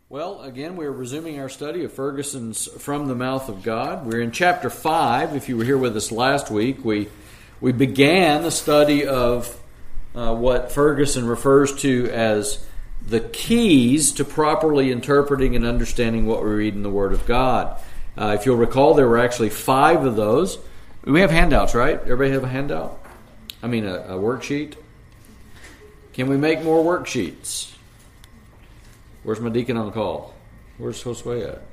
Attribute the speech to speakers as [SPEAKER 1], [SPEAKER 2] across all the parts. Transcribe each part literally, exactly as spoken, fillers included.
[SPEAKER 1] Well, again, we're resuming our study of Ferguson's From the Mouth of God. We're in chapter five. If you were here with us last week, we we began the study of uh, what Ferguson refers to as the keys to properly interpreting and understanding what we read in the Word of God. Uh, if you'll recall, there were actually five of those. We have handouts, right? Everybody have a handout? I mean, a, a worksheet? Can we make more worksheets? Where's my deacon on call? Where's Josue at?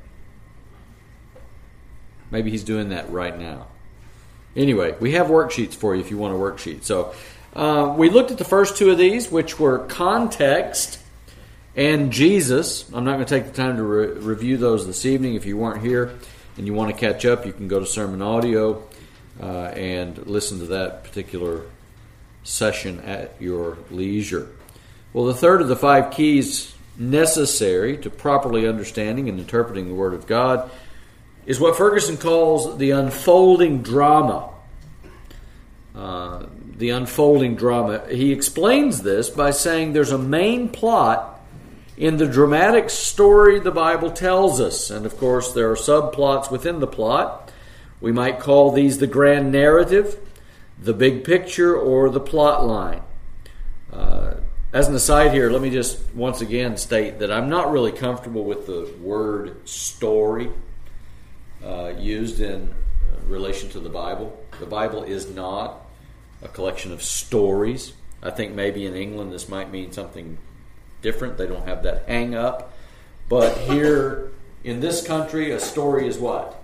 [SPEAKER 1] Maybe he's doing that right now. Anyway, we have worksheets for you if you want a worksheet. So uh, we looked at the first two of these, which were context and Jesus. I'm not going to take the time to re- review those this evening. If you weren't here and you want to catch up, you can go to Sermon Audio uh, and listen to that particular session at your leisure. Well, the third of the five keys necessary to properly understanding and interpreting the Word of God is what Ferguson calls the unfolding drama. Uh, the unfolding drama. He explains this by saying there's a main plot in the dramatic story the Bible tells us. And of course, there are subplots within the plot. We might call these the grand narrative, the big picture, or the plot line. Uh, As an aside here, let me just once again state that I'm not really comfortable with the word story uh, used in relation to the Bible. The Bible is not a collection of stories. I think maybe in England this might mean something different. They don't have that hang up. But here in this country, a story is what?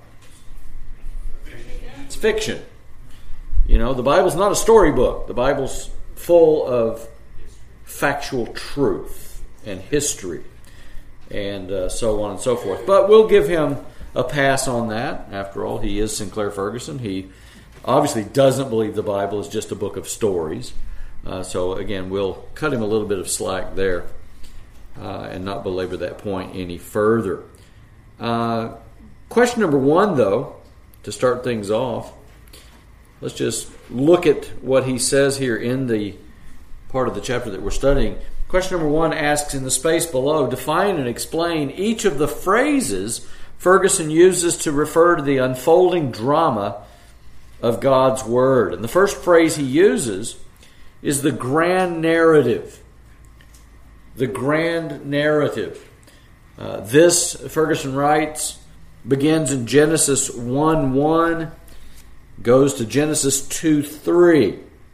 [SPEAKER 1] It's fiction. You know, the Bible's not a storybook. The Bible's full of factual truth and history and uh, so on and so forth. But we'll give him a pass on that. After all, he is Sinclair Ferguson. He obviously doesn't believe the Bible is just a book of stories. Uh, so again, we'll cut him a little bit of slack there uh, and not belabor that point any further. Uh, question number one, though, to start things off, let's just look at what he says here in the part of the chapter that we're studying. Question number one asks, in the space below, define and explain each of the phrases Ferguson uses to refer to the unfolding drama of God's Word. And the first phrase he uses is the grand narrative. The grand narrative. Uh, this, Ferguson writes, begins in Genesis one one, goes to Genesis two three.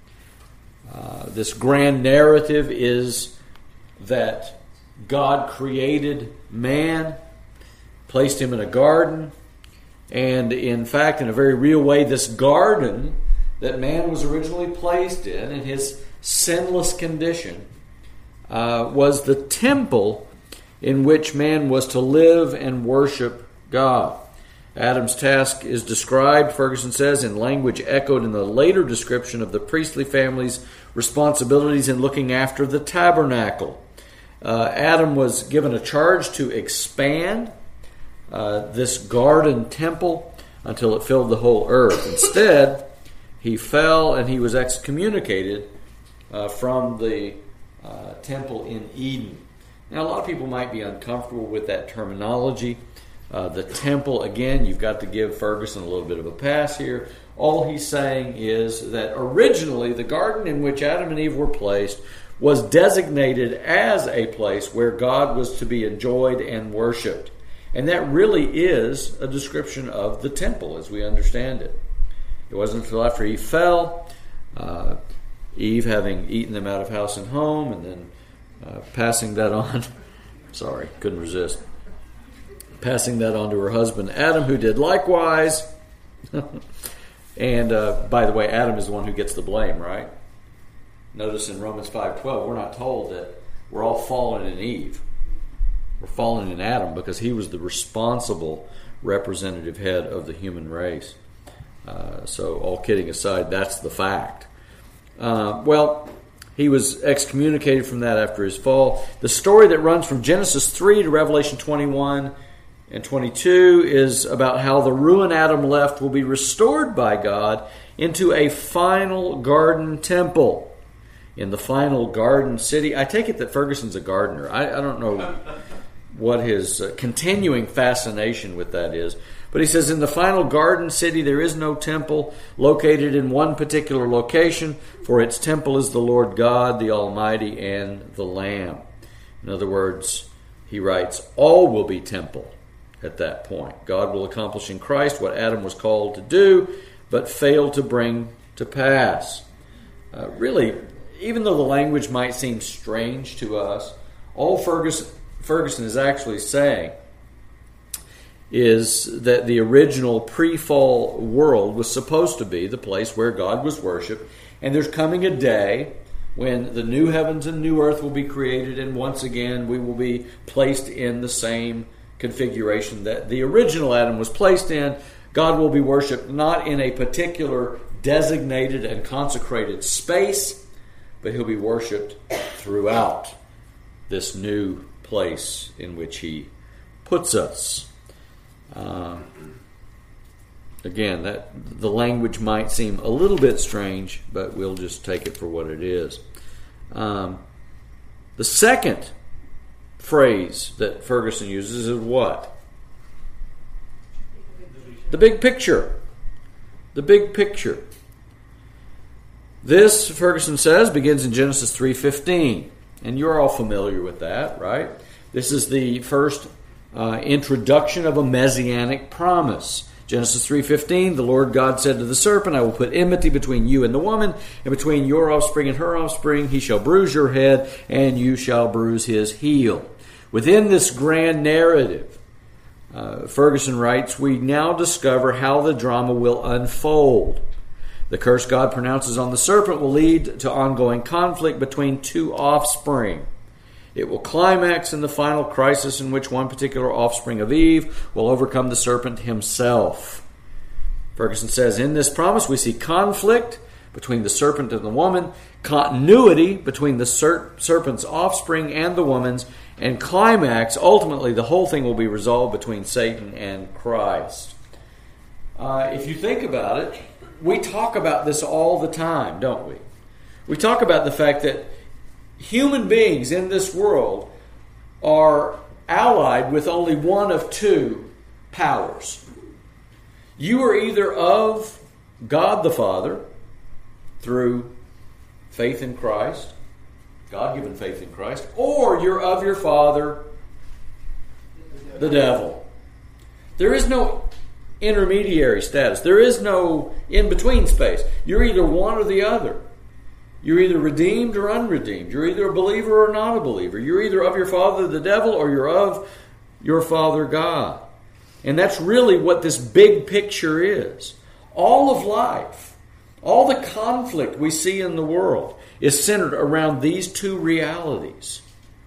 [SPEAKER 1] Uh, this grand narrative is that God created man, placed him in a garden, and in fact, in a very real way, this garden that man was originally placed in, in his sinless condition, uh, was the temple in which man was to live and worship God. Adam's task is described, Ferguson says, in language echoed in the later description of the priestly family's responsibilities in looking after the tabernacle. Uh, Adam was given a charge to expand uh, this garden temple until it filled the whole earth. Instead, he fell and he was excommunicated uh, from the uh, temple in Eden. Now, a lot of people might be uncomfortable with that terminology. Uh, the temple, again, you've got to give Ferguson a little bit of a pass here. All he's saying is that originally the garden in which Adam and Eve were placed was designated as a place where God was to be enjoyed and worshipped. And that really is a description of the temple as we understand it. It wasn't until after he fell, uh, Eve having eaten them out of house and home, and then uh, passing that on. Sorry, couldn't resist. Passing that on to her husband Adam, who did likewise. And uh, by the way, Adam is the one who gets the blame, right? Notice in Romans five twelve, we're not told that we're all fallen in Eve. We're fallen in Adam because he was the responsible representative head of the human race. Uh, so all kidding aside, that's the fact. Uh, well, he was excommunicated from that after his fall. The story that runs from Genesis three to Revelation twenty-one and twenty-two is about how the ruin Adam left will be restored by God into a final garden temple in the final garden city. I take it that Ferguson's a gardener. I, I don't know what his uh, continuing fascination with that is. But he says, in the final garden city there is no temple located in one particular location, for its temple is the Lord God, the Almighty, and the Lamb. In other words, he writes, all will be temple at that point. God will accomplish in Christ what Adam was called to do, but failed to bring to pass. Uh, really, even though the language might seem strange to us, all Ferguson, Ferguson is actually saying is that the original pre-fall world was supposed to be the place where God was worshipped, and there's coming a day when the new heavens and new earth will be created, and once again we will be placed in the same configuration that the original Adam was placed in. God will be worshipped not in a particular designated and consecrated space, but he'll be worshipped throughout this new place in which he puts us. Uh, again, that the language might seem a little bit strange, but we'll just take it for what it is. Um, the second phrase that Ferguson uses is what? The big picture. The big picture. This, Ferguson says, begins in Genesis three fifteen. And you're all familiar with that, right? This is the first uh, introduction of a messianic promise. Genesis three fifteen, the Lord God said to the serpent, I will put enmity between you and the woman, and between your offspring and her offspring. He shall bruise your head, and you shall bruise his heel. Within this grand narrative, uh, Ferguson writes, we now discover how the drama will unfold. The curse God pronounces on the serpent will lead to ongoing conflict between two offspring. It will climax in the final crisis in which one particular offspring of Eve will overcome the serpent himself. Ferguson says, in this promise we see conflict between the serpent and the woman, continuity between the ser- serpent's offspring and the woman's, and climax, ultimately the whole thing will be resolved between Satan and Christ. Uh, if you think about it, we talk about this all the time, don't we? We talk about the fact that human beings in this world are allied with only one of two powers. You are either of God the Father through faith in Christ, God-given faith in Christ, or you're of your father, the devil. There is no intermediary status. There is no in-between space. You're either one or the other. You're either redeemed or unredeemed. You're either a believer or not a believer. You're either of your father, the devil, or you're of your father, God. And that's really what this big picture is. All of life, all the conflict we see in the world is centered around these two realities.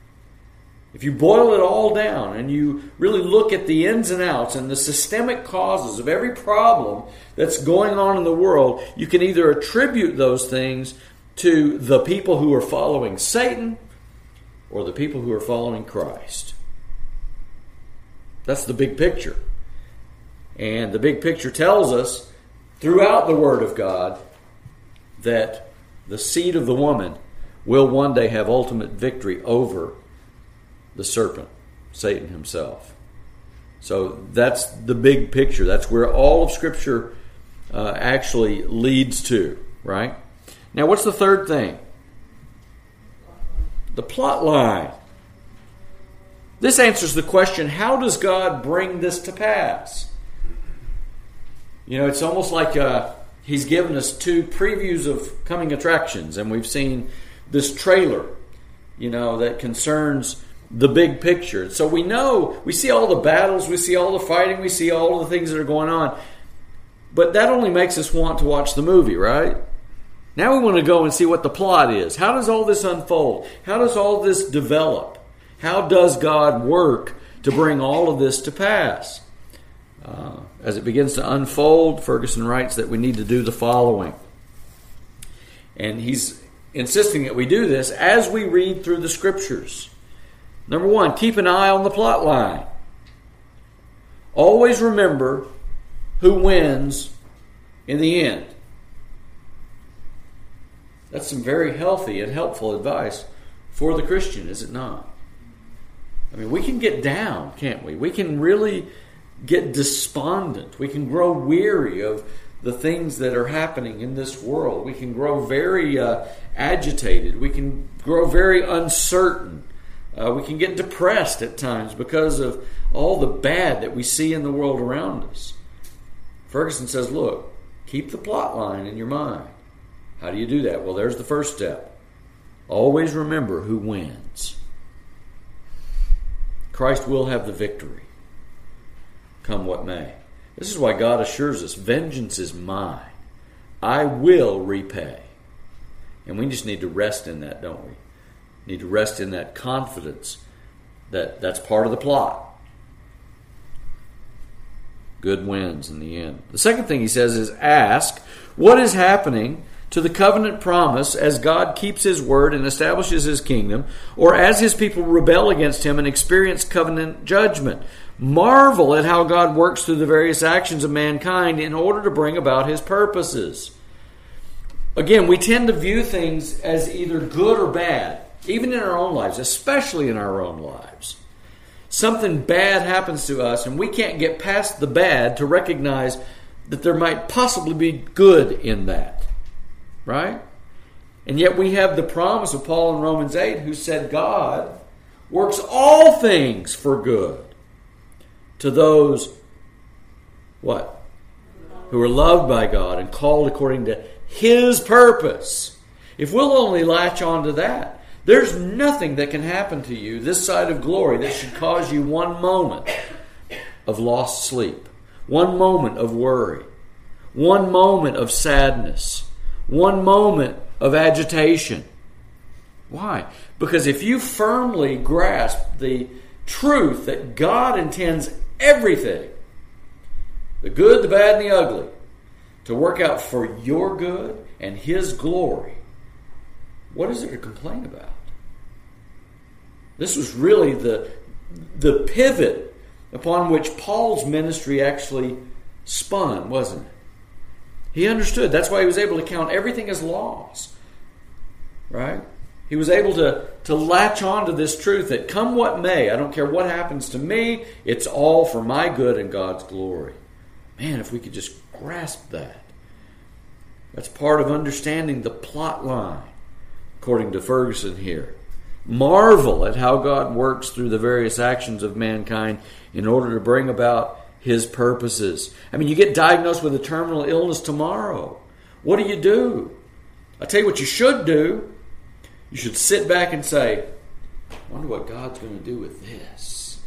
[SPEAKER 1] If you boil it all down and you really look at the ins and outs and the systemic causes of every problem that's going on in the world, you can either attribute those things to the people who are following Satan or the people who are following Christ. That's the big picture. And the big picture tells us throughout the Word of God that the seed of the woman will one day have ultimate victory over the serpent, Satan himself. So that's the big picture. That's where all of Scripture uh, actually leads to, right? Now, what's the third thing? The plot line. This answers the question, how does God bring this to pass? You know, it's almost like uh, He's given us two previews of coming attractions, and we've seen this trailer, you know, that concerns the big picture. So we know, we see all the battles, we see all the fighting, we see all the things that are going on. But that only makes us want to watch the movie, right? Now we want to go and see what the plot is. How does all this unfold? How does all this develop? How does God work to bring all of this to pass? Uh, as it begins to unfold, Ferguson writes that we need to do the following. And he's insisting that we do this as we read through the Scriptures. Number one, keep an eye on the plot line. Always remember who wins in the end. That's some very healthy and helpful advice for the Christian, is it not? I mean, we can get down, can't we? We can really get despondent. We can grow weary of the things that are happening in this world. We can grow very uh, agitated. We can grow very uncertain. Uh, we can get depressed at times because of all the bad that we see in the world around us. Ferguson says, look, keep the plot line in your mind. How do you do that? Well, there's the first step. Always remember who wins. Christ will have the victory, come what may. This is why God assures us, vengeance is mine. I will repay. And we just need to rest in that, don't we? Need to rest in that confidence that that's part of the plot. Good wins in the end. The second thing he says is ask what is happening to the covenant promise as God keeps his word and establishes his kingdom, or as his people rebel against him and experience covenant judgment. Marvel at how God works through the various actions of mankind in order to bring about his purposes. Again, we tend to view things as either good or bad, even in our own lives, especially in our own lives. Something bad happens to us, and we can't get past the bad to recognize that there might possibly be good in that. Right? And yet we have the promise of Paul in Romans eight, who said God works all things for good to those, what? Who are loved by God and called according to his purpose. If we'll only latch on to that, there's nothing that can happen to you this side of glory that should cause you one moment of lost sleep, one moment of worry, one moment of sadness, one moment of agitation. Why? Because if you firmly grasp the truth that God intends everything, the good, the bad, and the ugly, to work out for your good and his glory, what is there to complain about? This was really the, the pivot upon which Paul's ministry actually spun, wasn't it? He understood. That's why he was able to count everything as loss. Right? He was able to, to latch on to this truth that come what may, I don't care what happens to me, it's all for my good and God's glory. Man, if we could just grasp that. That's part of understanding the plot line, according to Ferguson here. Marvel at how God works through the various actions of mankind in order to bring about his purposes. I mean, you get diagnosed with a terminal illness tomorrow. What do you do? I'll tell you what you should do. You should sit back and say, I wonder what God's going to do with this.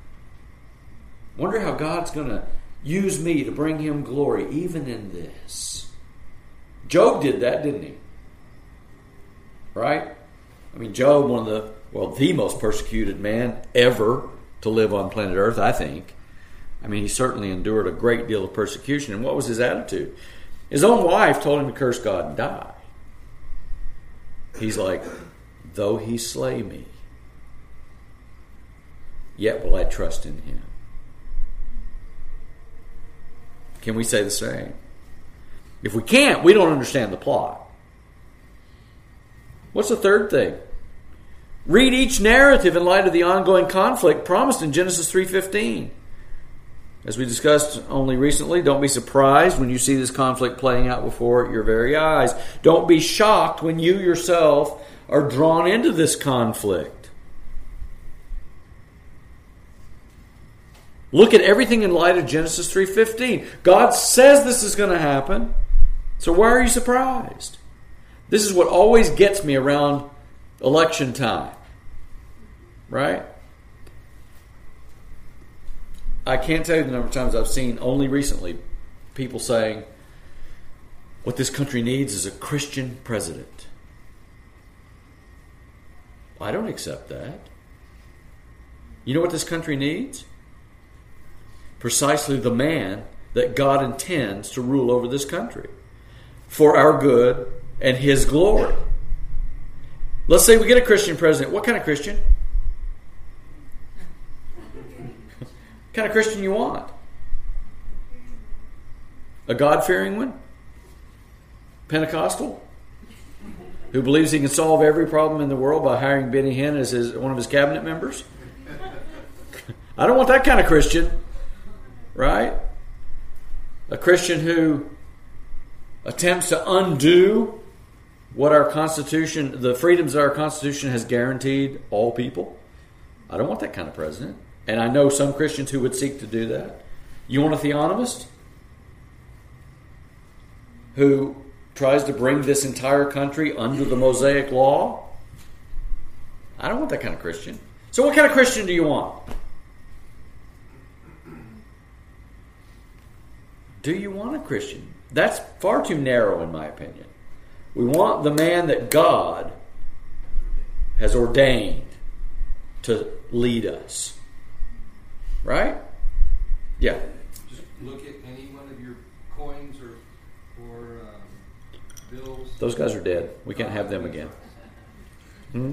[SPEAKER 1] I wonder how God's going to use me to bring him glory even in this. Job did that, didn't he? Right? I mean, Job, one of the, well, the most persecuted man ever to live on planet Earth, I think. I mean, he certainly endured a great deal of persecution. And what was his attitude? His own wife told him to curse God and die. He's like, though he slay me, yet will I trust in him. Can we say the same? If we can't, we don't understand the plot. What's the third thing? Read each narrative in light of the ongoing conflict promised in Genesis three fifteen. As we discussed only recently, don't be surprised when you see this conflict playing out before your very eyes. Don't be shocked when you yourself are drawn into this conflict. Look at everything in light of Genesis three fifteen. God says this is going to happen, so why are you surprised? This is what always gets me around election time. Right? I can't tell you the number of times I've seen, only recently, people saying, what this country needs is a Christian president. I don't accept that. You know what this country needs? Precisely the man that God intends to rule over this country for our good and his glory. Let's say we get a Christian president. What kind of Christian? What kind of Christian you want? A God-fearing one? Pentecostal? Who believes he can solve every problem in the world by hiring Benny Hinn as his, one of his cabinet members? I don't want that kind of Christian, right? A Christian who attempts to undo what our Constitution, the freedoms that our Constitution has guaranteed all people. I don't want that kind of president. And I know some Christians who would seek to do that. You want a theonomist who tries to bring this entire country under the Mosaic law? I don't want that kind of Christian. So what kind of Christian do you want? Do you want a Christian? That's far too narrow in my opinion. We want the man that God has ordained to lead us. Right? Yeah.
[SPEAKER 2] Just look at any one of your coins or or um, bills.
[SPEAKER 1] Those guys are dead. We can't have them again. Hmm?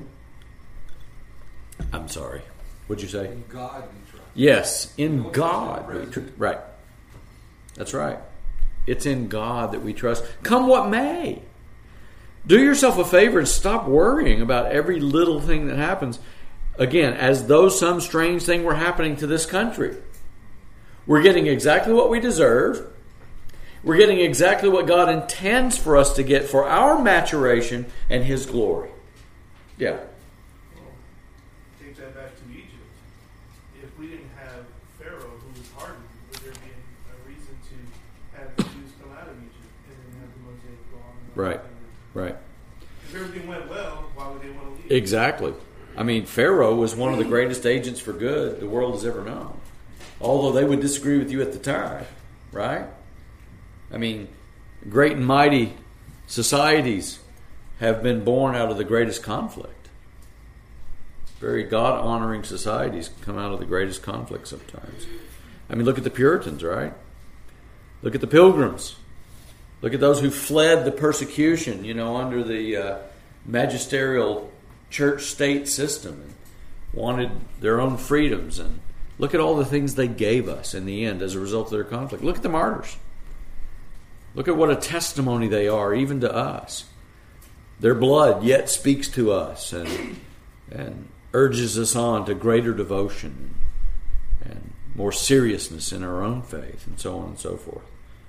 [SPEAKER 1] I'm sorry. What'd you say?
[SPEAKER 2] In God we trust.
[SPEAKER 1] Yes, in God we trust. Right. That's right. It's in God that we trust. Come what may. Do yourself a favor and stop worrying about every little thing that happens. Again, as though some strange thing were happening to this country. We're getting exactly what we deserve. We're getting exactly what God intends for us to get for our maturation and His glory. Yeah.
[SPEAKER 3] Well, take that back to Egypt. If we didn't have Pharaoh who was hardened, would there be a reason to have the Jews come out of Egypt and then have the Mosaic law?
[SPEAKER 1] Right. Right.
[SPEAKER 3] If everything went well, why would they want to leave?
[SPEAKER 1] Exactly. I mean, Pharaoh was one of the greatest agents for good the world has ever known. Although they would disagree with you at the time, right? I mean, great and mighty societies have been born out of the greatest conflict. Very God-honoring societies come out of the greatest conflict sometimes. I mean, look at the Puritans, right? Look at the Pilgrims. Look at those who fled the persecution, you know, under the uh, magisterial church-state system and wanted their own freedoms. And look at all the things they gave us in the end as a result of their conflict. Look at the martyrs. Look at what a testimony they are, even to us. Their blood yet speaks to us and, and urges us on to greater devotion and more seriousness in our own faith, and so on and so forth.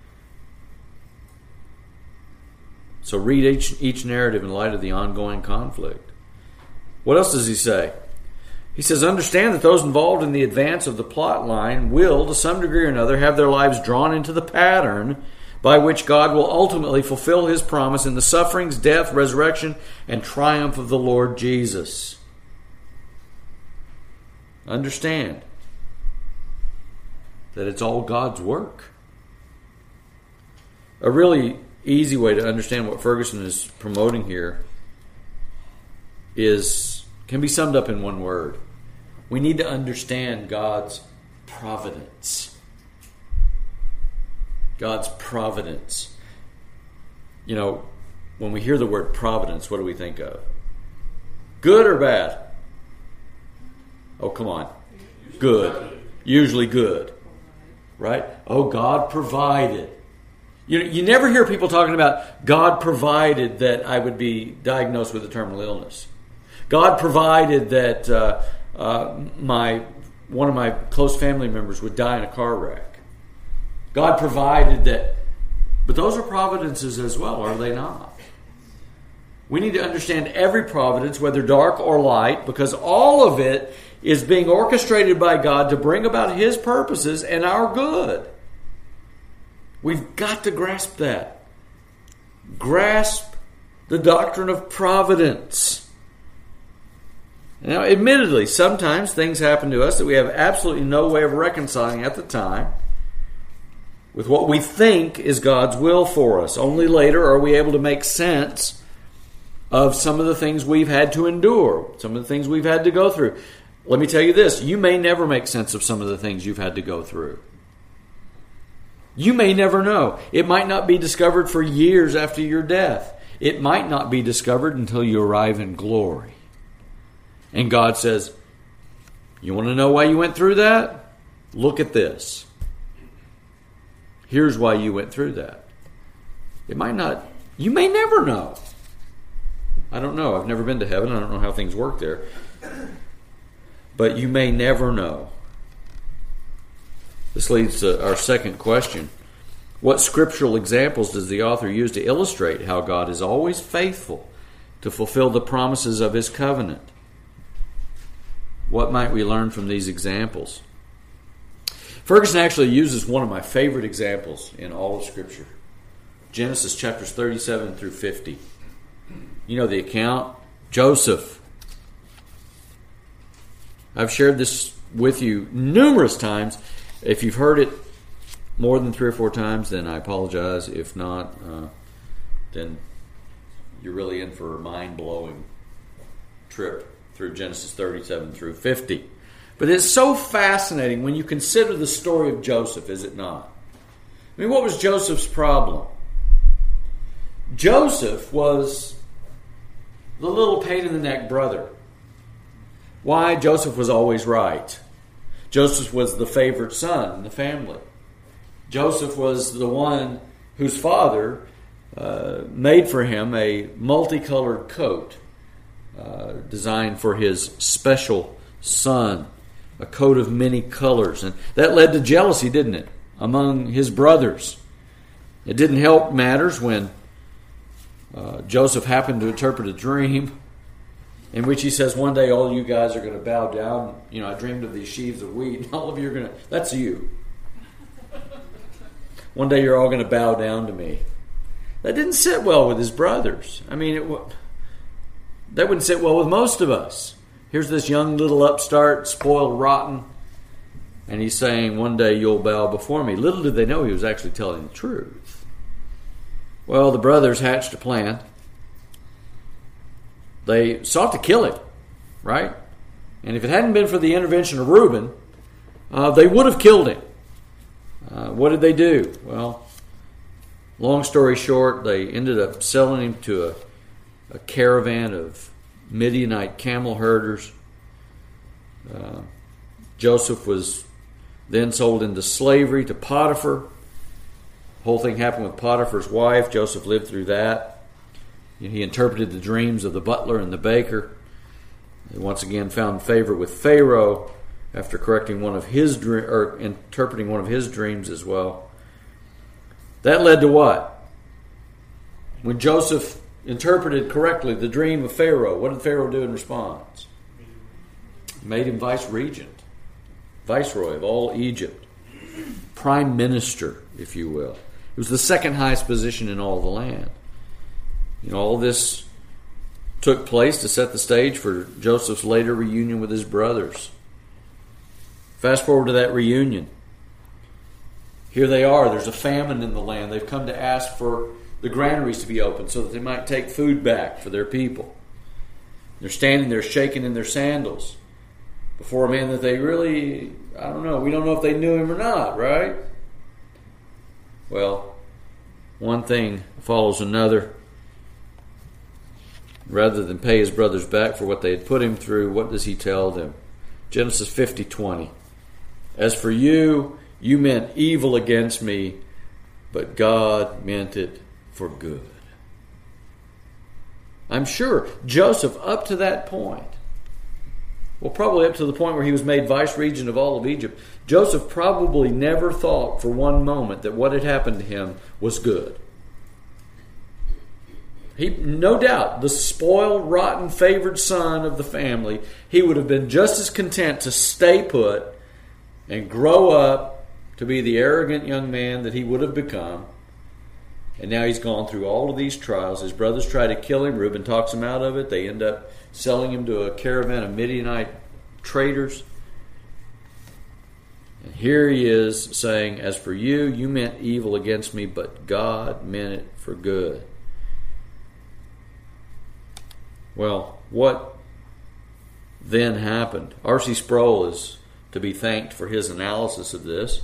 [SPEAKER 1] So read each, each narrative in light of the ongoing conflict. What else does he say? He says, understand that those involved in the advance of the plot line will, to some degree or another, have their lives drawn into the pattern by which God will ultimately fulfill His promise in the sufferings, death, resurrection, and triumph of the Lord Jesus. Understand that it's all God's work. A really easy way to understand what Ferguson is promoting here is can be summed up in one word. We need to understand God's providence. God's providence. You know, when we hear the word providence, what do we think of? Good or bad? Oh, come on. Good. Usually good. Right? Oh, God provided. You you never hear people talking about God provided that I would be diagnosed with a terminal illness. God provided that uh, uh, my one of my close family members would die in a car wreck. God provided that, but those are providences as well, are they not? We need to understand every providence, whether dark or light, because all of it is being orchestrated by God to bring about His purposes and our good. We've got to grasp that. Grasp the doctrine of providence. Now, admittedly, sometimes things happen to us that we have absolutely no way of reconciling at the time with what we think is God's will for us. Only later are we able to make sense of some of the things we've had to endure, some of the things we've had to go through. Let me tell you this, you may never make sense of some of the things you've had to go through. You may never know. It might not be discovered for years after your death. It might not be discovered until you arrive in glory. And God says, you want to know why you went through that? Look at this. Here's why you went through that. It might not, you may never know. I don't know. I've never been to heaven. I don't know how things work there. But you may never know. This leads to our second question. What scriptural examples does the author use to illustrate how God is always faithful to fulfill the promises of His covenant? What might we learn from these examples? Ferguson actually uses one of my favorite examples in all of Scripture. Genesis chapters thirty-seven through fifty. You know the account. Joseph. I've shared this with you numerous times. If you've heard it more than three or four times, then I apologize. If not, uh, then you're really in for a mind-blowing trip through Genesis thirty-seven through fifty. But it's so fascinating when you consider the story of Joseph, is it not? I mean, what was Joseph's problem? Joseph was the little pain-in-the-neck brother. Why? Joseph was always right. Joseph was the favored son in the family. Joseph was the one whose father uh, made for him a multicolored coat uh, designed for his special son, a coat of many colors. And that led to jealousy, didn't it, among his brothers? It didn't help matters when uh, Joseph happened to interpret a dream in which he says, one day all you guys are going to bow down. You know, I dreamed of these sheaves of wheat, and all of you are going to, that's you. One day you're all going to bow down to me. That didn't sit well with his brothers. I mean, it, that wouldn't sit well with most of us. Here's this young little upstart, spoiled rotten, and he's saying, one day you'll bow before me. Little did they know he was actually telling the truth. Well, the brothers hatched a plan. They sought to kill him, right? And if it hadn't been for the intervention of Reuben, uh, they would have killed him. Uh, what did they do? Well, long story short, they ended up selling him to a, a caravan of Midianite camel herders. Uh, Joseph was then sold into slavery to Potiphar. The whole thing happened with Potiphar's wife. Joseph lived through that. He interpreted the dreams of the butler and the baker. He once again found favor with Pharaoh after correcting one of his dream, or interpreting one of his dreams as well. That led to what? When Joseph interpreted correctly the dream of Pharaoh, what did Pharaoh do in response? Made him vice regent, viceroy of all Egypt, prime minister, if you will. It was the second highest position in all the land. You know, all this took place to set the stage for Joseph's later reunion with his brothers. Fast forward to that reunion. Here they are. There's a famine in the land. They've come to ask for the granaries to be opened so that they might take food back for their people. They're standing there shaking in their sandals before a man that they really, I don't know, we don't know if they knew him or not, right? Well, one thing follows another. Rather than pay his brothers back for what they had put him through, what does he tell them? Genesis fifty twenty. As for you, you meant evil against me, but God meant it for good. I'm sure Joseph, up to that point, well, probably up to the point where he was made vice regent of all of Egypt, Joseph probably never thought for one moment that what had happened to him was good. He, no doubt, the spoiled, rotten, favored son of the family, he would have been just as content to stay put and grow up to be the arrogant young man that he would have become. And now he's gone through all of these trials. His brothers try to kill him. Reuben talks him out of it. They end up selling him to a caravan of Midianite traders. And here he is saying, as for you, you meant evil against me, but God meant it for good. Well, what then happened? R C Sproul is to be thanked for his analysis of this.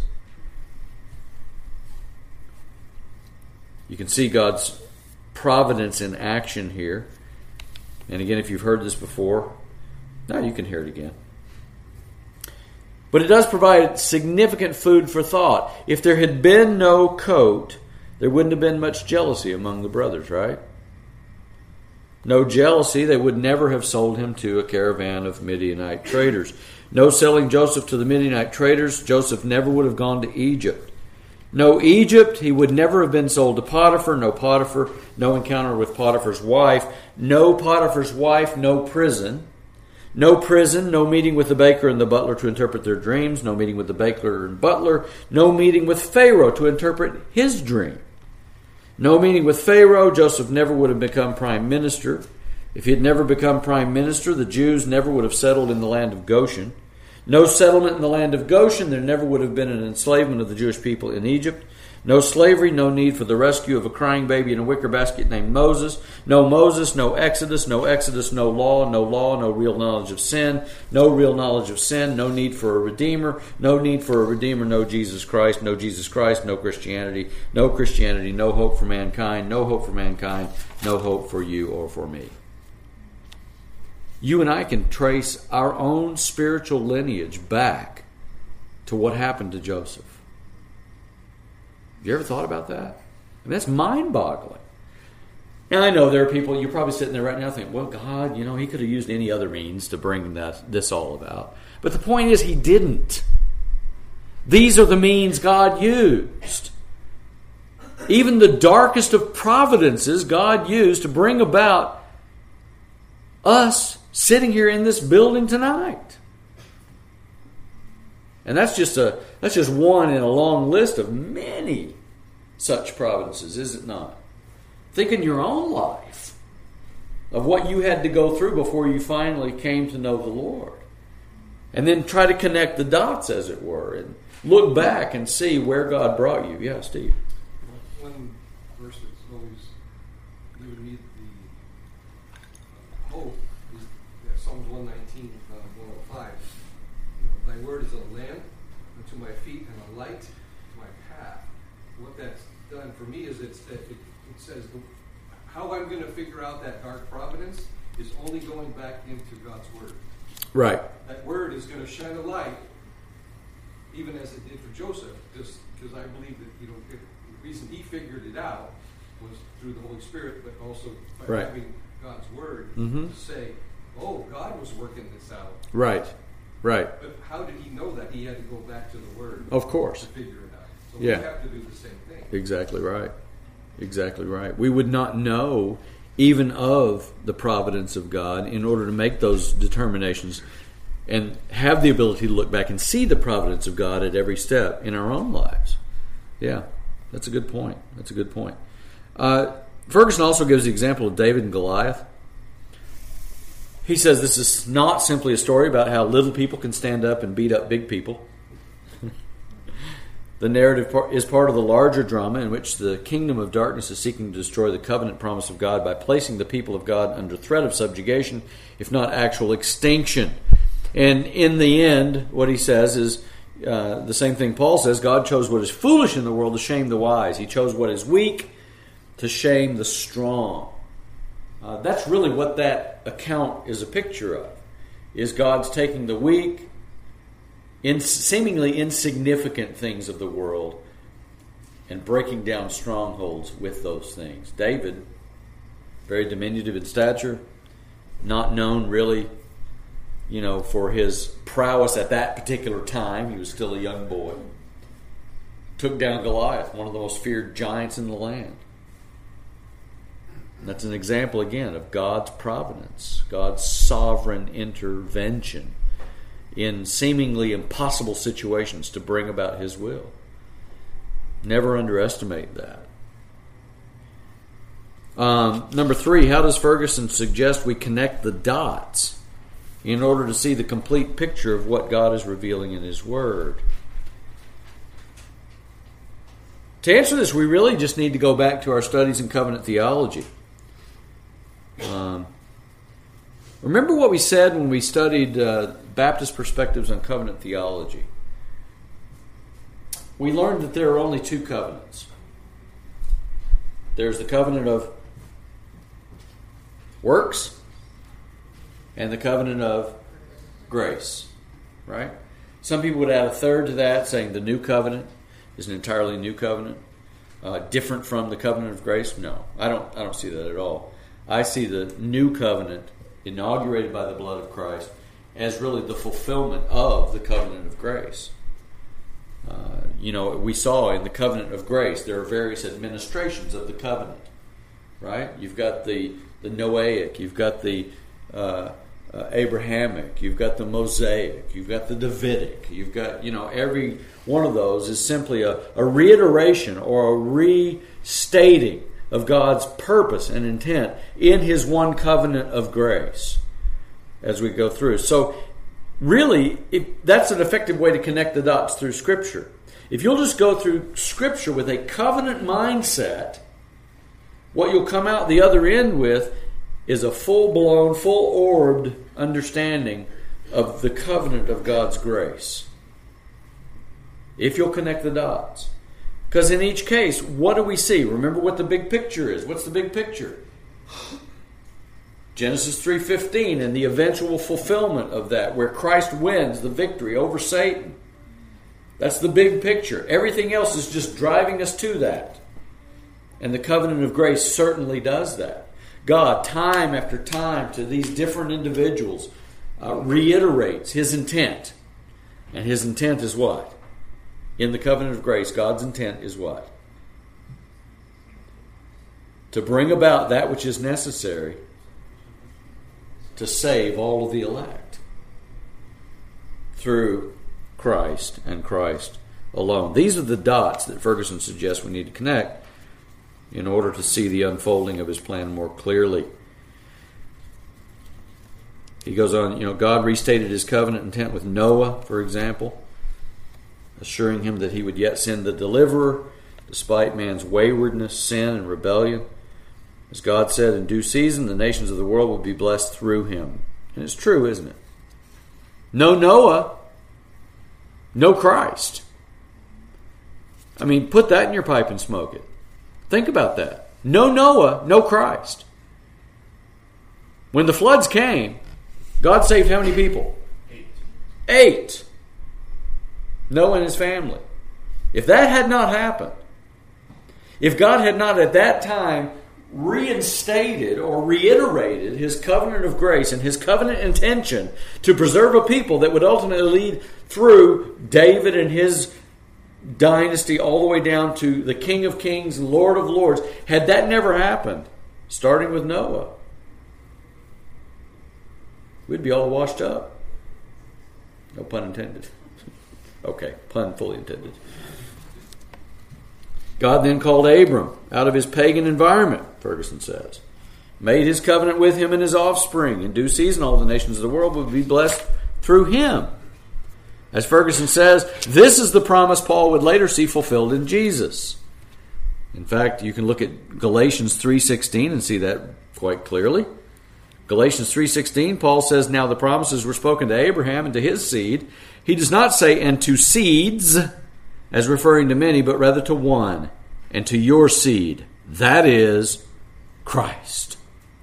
[SPEAKER 1] You can see God's providence in action here. And again, if you've heard this before, now you can hear it again. But it does provide significant food for thought. If there had been no coat, there wouldn't have been much jealousy among the brothers, right? No jealousy, they would never have sold him to a caravan of Midianite traders. No selling Joseph to the Midianite traders, Joseph never would have gone to Egypt. No Egypt, he would never have been sold to Potiphar. No Potiphar, no encounter with Potiphar's wife. No Potiphar's wife, no prison. No prison, no meeting with the baker and the butler to interpret their dreams. No meeting with the baker and butler. No meeting with Pharaoh to interpret his dream. No meeting with Pharaoh, Joseph never would have become prime minister. If he had never become prime minister, the Jews never would have settled in the land of Goshen. No settlement in the land of Goshen, there never would have been an enslavement of the Jewish people in Egypt. No slavery, no need for the rescue of a crying baby in a wicker basket named Moses. No Moses, no Exodus, no Exodus, no law, no law, no real knowledge of sin. No real knowledge of sin, no need for a Redeemer. No need for a Redeemer, no Jesus Christ. No Jesus Christ, no Christianity. No Christianity, no hope for mankind. No hope for mankind, no hope for you or for me. You and I can trace our own spiritual lineage back to what happened to Joseph. Have you ever thought about that? I mean, that's mind-boggling. And I know there are people, you're probably sitting there right now thinking, well, God, you know, he could have used any other means to bring that this all about. But the point is, he didn't. These are the means God used. Even the darkest of providences God used to bring about us sitting here in this building tonight. And that's just a that's just one in a long list of many such providences, is it not? Think in your own life of what you had to go through before you finally came to know the Lord. And then try to connect the dots, as it were, and look back and see where God brought you. Yeah, Steve.
[SPEAKER 2] One verse that's always given me the hope is that Psalms one nineteen, uh, one oh five. You know, thy word is a lamp unto my feet and a light to my path. What that's done for me is it's that it, it says the, how I'm going to figure out that dark providence is only going back into God's word.
[SPEAKER 1] Right.
[SPEAKER 2] That word is going to shine a light, even as it did for Joseph, just because I believe that, you know, it, the reason he figured it out was through the Holy Spirit, but also by
[SPEAKER 1] right.
[SPEAKER 2] having God's word
[SPEAKER 1] mm-hmm.
[SPEAKER 2] to say, oh, God was working this out.
[SPEAKER 1] Right, right.
[SPEAKER 2] But how did he know that? He had to go back to the word.
[SPEAKER 1] Of course.
[SPEAKER 2] To figure it out. So
[SPEAKER 1] yeah.
[SPEAKER 2] we have to do the same thing.
[SPEAKER 1] Exactly right. Exactly right. We would not know even of the providence of God in order to make those determinations and have the ability to look back and see the providence of God at every step in our own lives. Yeah, that's a good point. That's a good point. Uh, Ferguson also gives the example of David and Goliath. He says this is not simply a story about how little people can stand up and beat up big people. The narrative is part of the larger drama in which the kingdom of darkness is seeking to destroy the covenant promise of God by placing the people of God under threat of subjugation, if not actual extinction. And in the end, what he says is uh, the same thing Paul says. God chose what is foolish in the world to shame the wise. He chose what is weak to shame the strong. Uh, that's really what that account is a picture of. Is God's taking the weak, in seemingly insignificant things of the world and breaking down strongholds with those things. David, very diminutive in stature, not known really, you know, for his prowess at that particular time. He was still a young boy. Took down Goliath, one of the most feared giants in the land. And that's an example, again, of God's providence, God's sovereign intervention in seemingly impossible situations to bring about His will. Never underestimate that. Um, number three, how does Ferguson suggest we connect the dots in order to see the complete picture of what God is revealing in His Word? To answer this, we really just need to go back to our studies in covenant theology. Um, remember what we said when we studied uh, Baptist perspectives on covenant theology. We learned that there are only two covenants. There's the covenant of works and the covenant of grace. Right? Some people would add a third to that, saying the new covenant is an entirely new covenant, uh, different from the covenant of grace. No, I don't. I don't see that at all. I see the new covenant inaugurated by the blood of Christ as really the fulfillment of the covenant of grace. Uh, you know, we saw in the covenant of grace, there are various administrations of the covenant, right? You've got the, the Noahic, you've got the uh, uh, Abrahamic, you've got the Mosaic, you've got the Davidic, you've got, you know, every one of those is simply a, a reiteration or a restating of God's purpose and intent in His one covenant of grace as we go through. So really, if that's an effective way to connect the dots through Scripture. If you'll just go through Scripture with a covenant mindset, what you'll come out the other end with is a full-blown, full-orbed understanding of the covenant of God's grace. If you'll connect the dots. Because in each case, what do we see? Remember what the big picture is. What's the big picture? Genesis three fifteen and the eventual fulfillment of that, where Christ wins the victory over Satan. That's the big picture. Everything else is just driving us to that. And the covenant of grace certainly does that. God, time after time, to these different individuals, uh, reiterates His intent. And His intent is what? In the covenant of grace, God's intent is what? To bring about that which is necessary to save all of the elect through Christ and Christ alone. These are the dots that Ferguson suggests we need to connect in order to see the unfolding of His plan more clearly. He goes on, you know, God restated His covenant intent with Noah, for example, assuring him that He would yet send the deliverer despite man's waywardness, sin, and rebellion. As God said, in due season, the nations of the world will be blessed through him. And it's true, isn't it? No Noah, no Christ. I mean, put that in your pipe and smoke it. Think about that. No Noah, no Christ. When the floods came, God saved how many people? Eight. Eight. Noah and his family. If that had not happened, if God had not at that time reinstated or reiterated His covenant of grace and His covenant intention to preserve a people that would ultimately lead through David and his dynasty all the way down to the King of Kings and Lord of Lords, had that never happened, starting with Noah, we'd be all washed up. No pun intended. Okay, pun fully intended. God then called Abram out of his pagan environment, Ferguson says. Made His covenant with him and his offspring. In due season, all the nations of the world would be blessed through him. As Ferguson says, this is the promise Paul would later see fulfilled in Jesus. In fact, you can look at Galatians three sixteen and see that quite clearly. Galatians three sixteen, Paul says, now the promises were spoken to Abraham and to his seed. He does not say, and to seeds, as referring to many, but rather to one, and to your seed. That is Christ.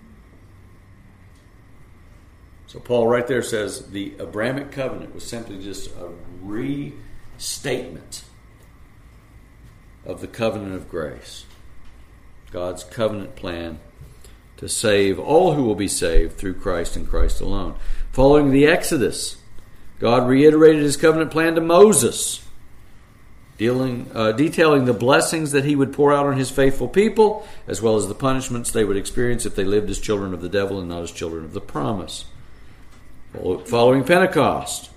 [SPEAKER 1] So Paul right there says the Abrahamic covenant was simply just a restatement of the covenant of grace. God's covenant plan to save all who will be saved through Christ and Christ alone. Following the Exodus, God reiterated His covenant plan to Moses, dealing, uh, detailing the blessings that He would pour out on His faithful people, as well as the punishments they would experience if they lived as children of the devil and not as children of the promise. Following Pentecost,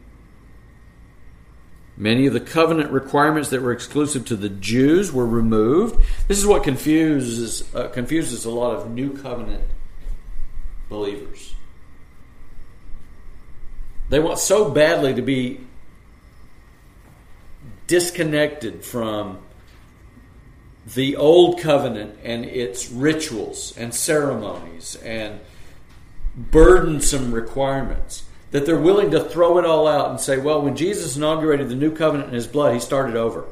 [SPEAKER 1] many of the covenant requirements that were exclusive to the Jews were removed. This is what confuses uh, confuses a lot of new covenant believers. They want so badly to be disconnected from the old covenant and its rituals and ceremonies and burdensome requirements that they're willing to throw it all out and say, well, when Jesus inaugurated the new covenant in His blood, He started over.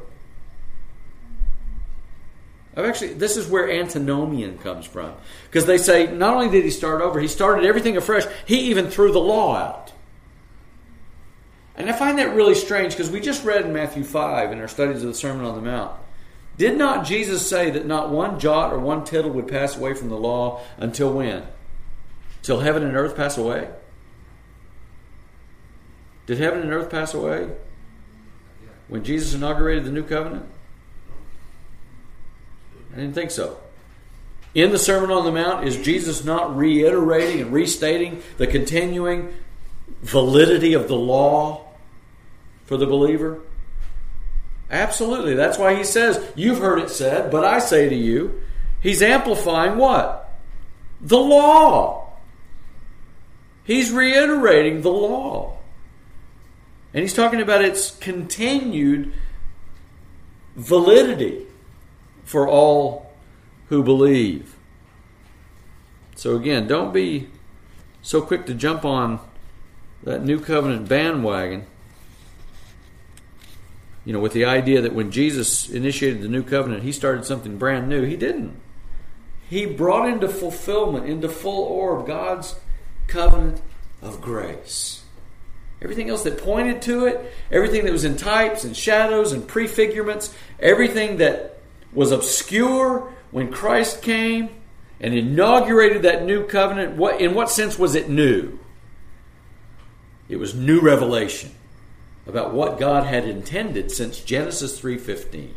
[SPEAKER 1] I've actually, this is where antinomian comes from. Because they say, not only did He start over, He started everything afresh. He even threw the law out. And I find that really strange because we just read in Matthew five in our studies of the Sermon on the Mount Did not Jesus say that not one jot or one tittle would pass away from the law until when? Till heaven and earth pass away? Did heaven and earth pass away when Jesus inaugurated the new covenant? I didn't think so. In the Sermon on the Mount, is Jesus not reiterating and restating the continuing validity of the law for the believer? Absolutely. That's why he says, you've heard it said, but I say to you. He's amplifying what? The law. He's reiterating the law. And he's talking about its continued validity for all who believe. So again, don't be so quick to jump on that new covenant bandwagon, you know, with the idea that when Jesus initiated the new covenant, he started something brand new. He didn't. He brought into fulfillment, into full orb, God's covenant of grace. Everything else that pointed to it, everything that was in types and shadows and prefigurements, everything that was obscure when Christ came and inaugurated that new covenant, what, in what sense was it new? It was new revelation about what God had intended since Genesis three fifteen.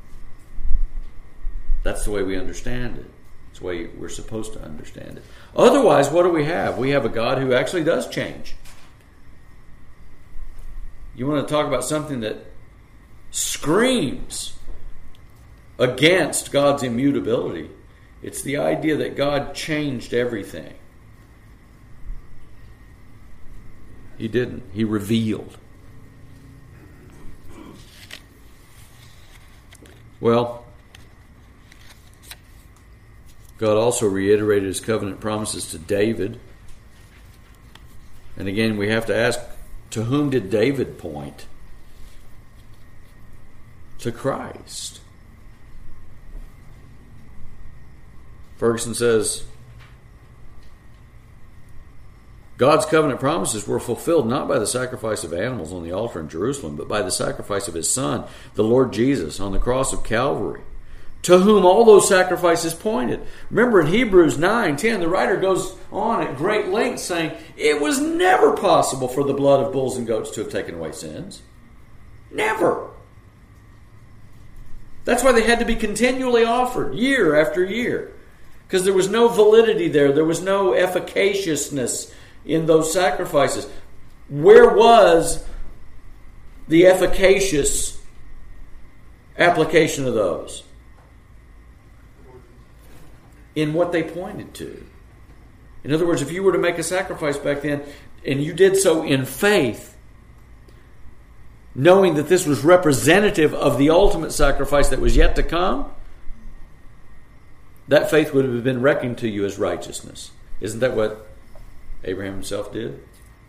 [SPEAKER 1] That's the way we understand it. It's the way we're supposed to understand it. Otherwise, what do we have? We have a God who actually does change. You want to talk about something that screams against God's immutability? It's the idea that God changed everything. He didn't. He revealed. Well, God also reiterated his covenant promises to David. And again, we have to ask, to whom did David point? To Christ. Ferguson says, God's covenant promises were fulfilled not by the sacrifice of animals on the altar in Jerusalem, but by the sacrifice of his Son, the Lord Jesus, on the cross of Calvary, to whom all those sacrifices pointed. Remember in Hebrews nine ten, the writer goes on at great length saying, it was never possible for the blood of bulls and goats to have taken away sins. Never. That's why they had to be continually offered, year after year. Because there was no validity there. There was no efficaciousness in those sacrifices. Where was the efficacious application of those? In what they pointed to. In other words, if you were to make a sacrifice back then, and you did so in faith, knowing that this was representative of the ultimate sacrifice that was yet to come, that faith would have been reckoned to you as righteousness. Isn't that what Abraham himself did?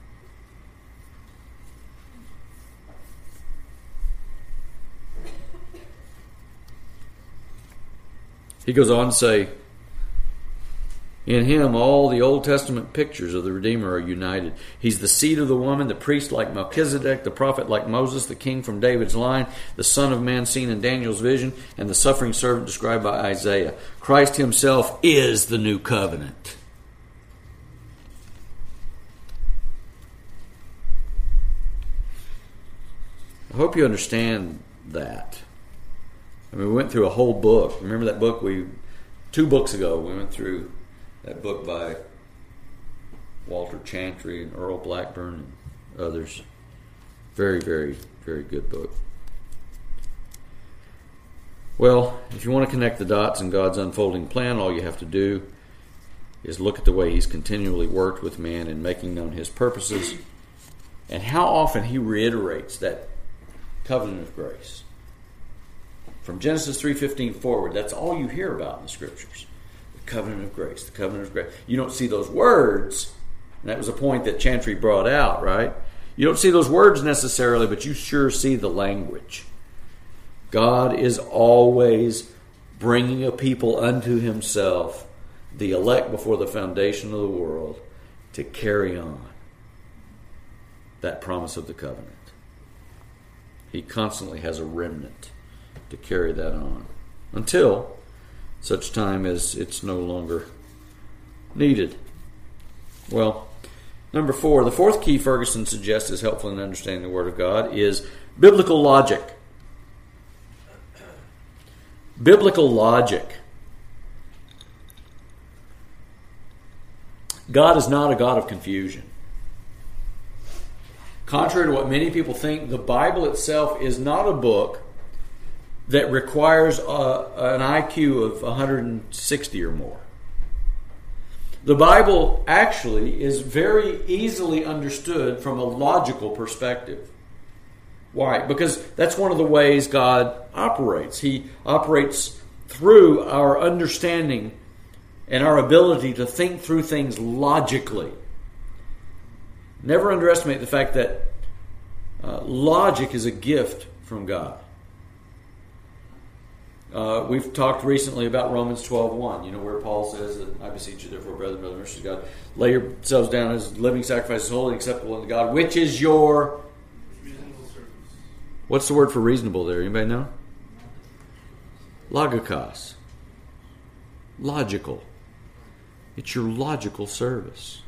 [SPEAKER 1] He goes on to say, in him, all the Old Testament pictures of the Redeemer are united. He's the seed of the woman, the priest like Melchizedek, the prophet like Moses, the king from David's line, the Son of Man seen in Daniel's vision, and the suffering servant described by Isaiah. Christ himself is the new covenant. I hope you understand that. I mean, we went through a whole book. Remember that book we, two books ago, we went through that book by Walter Chantry and Earl Blackburn and others. Very, very, very good book. Well, if you want to connect the dots in God's unfolding plan, all you have to do is look at the way he's continually worked with man in making known his purposes and how often he reiterates that covenant of grace. From Genesis three fifteen forward, that's all you hear about in the Scriptures. The covenant of grace, the covenant of grace. You don't see those words, and that was a point that Chantry brought out, right? You don't see those words necessarily, but you sure see the language. God is always bringing a people unto himself, the elect before the foundation of the world, to carry on that promise of the covenant. He constantly has a remnant to carry that on until such time as it's no longer needed. Well, number four, the fourth key Ferguson suggests is helpful in understanding the Word of God is biblical logic. Biblical logic. God is not a God of confusion. Contrary to what many people think, the Bible itself is not a book that requires a, an I Q of one hundred sixty or more. The Bible actually is very easily understood from a logical perspective. Why? Because that's one of the ways God operates. He operates through our understanding and our ability to think through things logically. Never underestimate the fact that uh, logic is a gift from God. Uh, we've talked recently about Romans twelve one, you know, where Paul says that, I beseech you therefore, brethren, brothers, mercies of God, lay yourselves down as living sacrifices, holy and acceptable unto God, which is your
[SPEAKER 3] Reasonable service.
[SPEAKER 1] What's the word for reasonable there? Anybody know? Logikos. Logical. It's your logical service.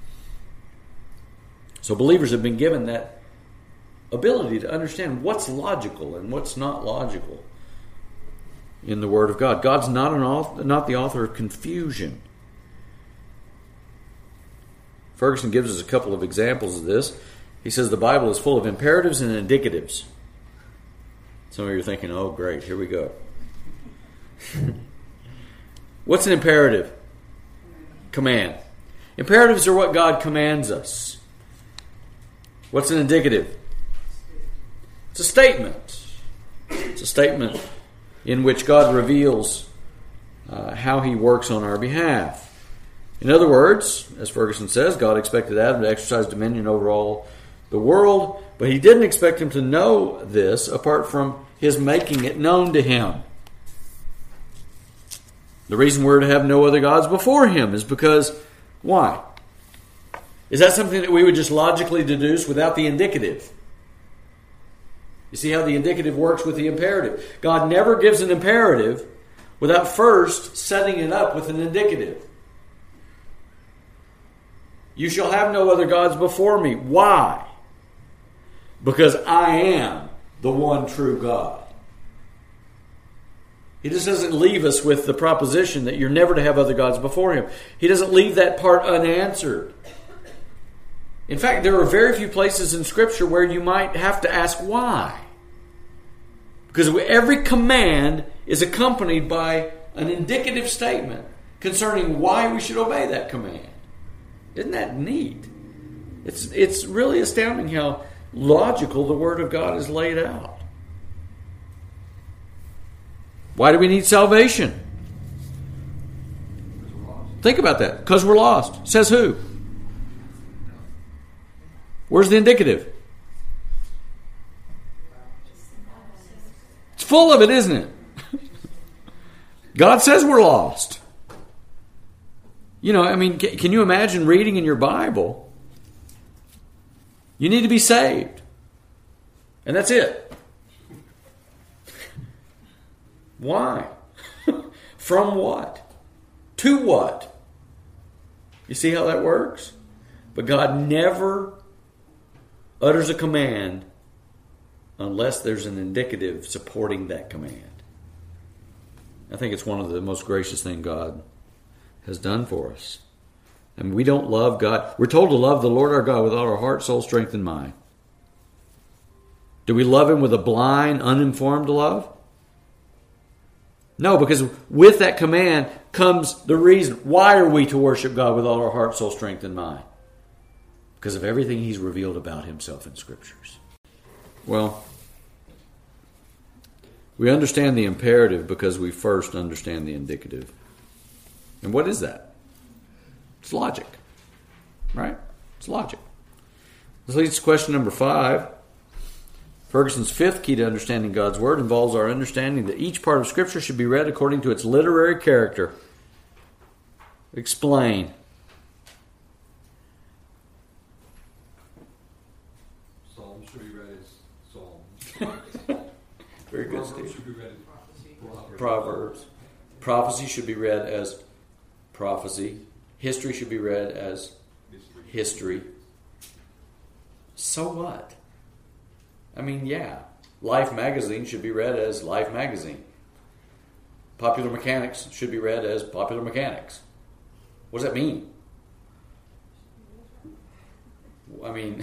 [SPEAKER 1] So believers have been given that ability to understand what's logical and what's not logical in the Word of God. God's not an author, not the author of confusion. Ferguson gives us a couple of examples of this. He says the Bible is full of imperatives and indicatives. Some of you are thinking, oh great, here we go. What's an imperative? Command. Imperatives are what God commands us. What's an indicative? It's a statement. It's a statement in which God reveals uh, how He works on our behalf. In other words, as Ferguson says, God expected Adam to exercise dominion over all the world, but He didn't expect him to know this apart from His making it known to him. The reason we're to have no other gods before Him is because, why? Is that something that we would just logically deduce without the indicative? You see how the indicative works with the imperative. God never gives an imperative without first setting it up with an indicative. You shall have no other gods before me. Why? Because I am the one true God. He just doesn't leave us with the proposition that you're never to have other gods before Him. He doesn't leave that part unanswered. In fact, there are very few places in Scripture where you might have to ask why. Because every command is accompanied by an indicative statement concerning why we should obey that command. Isn't that neat? It's, it's really astounding how logical the Word of God is laid out. Why do we need salvation? Think about that. Because we're lost. Says who? Where's the indicative? It's full of it, isn't it? God says we're lost. You know, I mean, can you imagine reading in your Bible? You need to be saved. And that's it. Why? From what? To what? You see how that works? But God never utters a command unless there's an indicative supporting that command. I think it's one of the most gracious things God has done for us. And we don't love God. We're told to love the Lord our God with all our heart, soul, strength, and mind. Do we love Him with a blind, uninformed love? No, because with that command comes the reason. Why are we to worship God with all our heart, soul, strength, and mind? Because of everything He's revealed about Himself in Scriptures. Well, we understand the imperative because we first understand the indicative. And what is that? It's logic. Right? It's logic. This leads to question number five. Ferguson's fifth key to understanding God's Word involves our understanding that each part of Scripture should be read according to its literary character. Explain.
[SPEAKER 2] Psalms should be read as Psalms.
[SPEAKER 1] Very good. good,
[SPEAKER 2] Proverbs
[SPEAKER 1] Steve.
[SPEAKER 2] should be read as Proverbs.
[SPEAKER 1] Proverbs. Prophecy should be read as prophecy. History should be read as history. So what? I mean, yeah. Life magazine should be read as Life magazine. Popular Mechanics should be read as Popular Mechanics. What does that mean? I mean,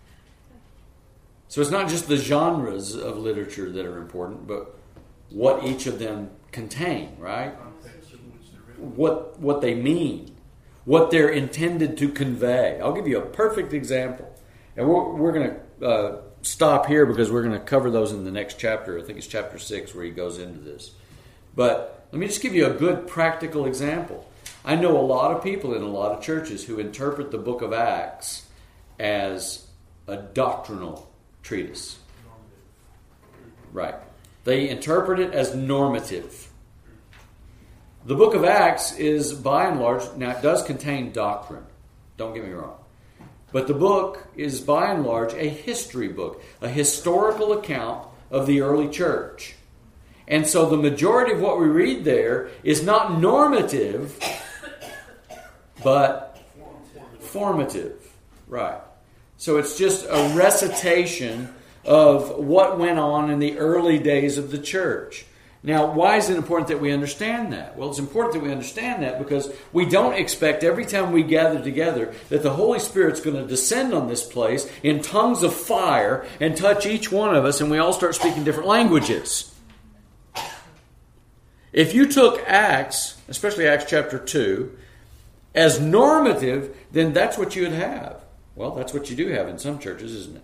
[SPEAKER 1] so it's not just the genres of literature that are important, but what each of them contain, right? What what they mean, what they're intended to convey. I'll give you a perfect example, and we're we're going to uh, stop here because we're going to cover those in the next chapter. I think it's chapter six where he goes into this. But let me just give you a good practical example. I know a lot of people in a lot of churches who interpret the book of Acts as a doctrinal treatise. Right. They interpret it as normative. The book of Acts is, by and large, now it does contain doctrine. Don't get me wrong. But the book is, by and large, a history book, a historical account of the early church. And so the majority of what we read there is not normative, but formative. Right. So it's just a recitation of what went on in the early days of the church. Now, why is it important that we understand that? Well, it's important that we understand that because we don't expect every time we gather together that the Holy Spirit's going to descend on this place in tongues of fire and touch each one of us and we all start speaking different languages. If you took Acts, especially Acts chapter two, as normative, then that's what you would have. Well, that's what you do have in some churches, isn't it?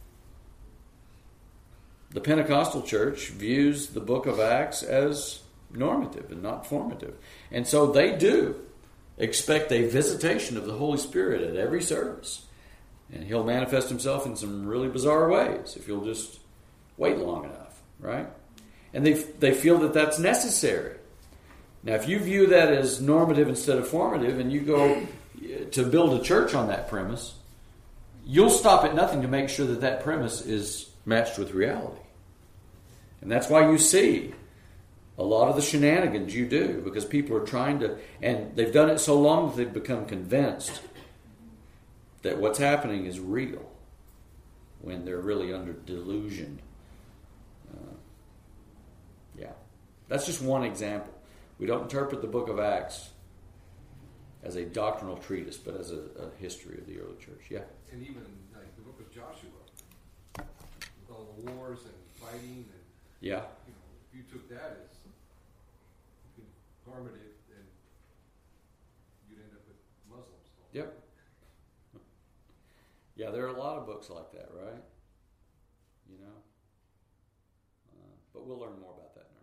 [SPEAKER 1] The Pentecostal church views the book of Acts as normative and not formative. And so they do expect a visitation of the Holy Spirit at every service. And He'll manifest Himself in some really bizarre ways if you'll just wait long enough, right? And they they feel that that's necessary. Now, if you view that as normative instead of formative and you go to build a church on that premise, you'll stop at nothing to make sure that that premise is matched with reality. And that's why you see a lot of the shenanigans you do, because people are trying to, and they've done it so long that they've become convinced that what's happening is real when they're really under delusion. Uh, yeah. That's just one example. We don't interpret the book of Acts as a doctrinal treatise, but as a, a history of the early church. Yeah?
[SPEAKER 2] And even like the book of Joshua, with all the wars and fighting, and
[SPEAKER 1] Yeah.
[SPEAKER 2] you know, if you took that as normative, then you'd end up with Muslims.
[SPEAKER 1] Yep. Yeah, there are a lot of books like that, right? You know? Uh, but we'll learn more about that in our